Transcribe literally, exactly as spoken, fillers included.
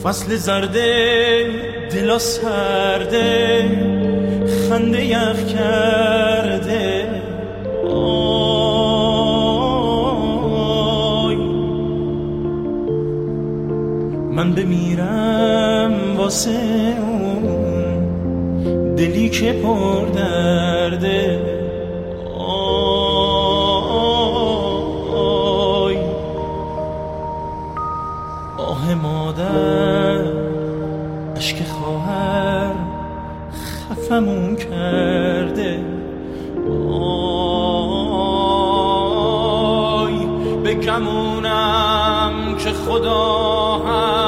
فصل زرده دلا سرده خنده یخ کرده آی من بمیرم واسه اون دلی که پر درده آی آه مادر عشق خواهر خفمون کرده آی بگمونم که خدا هم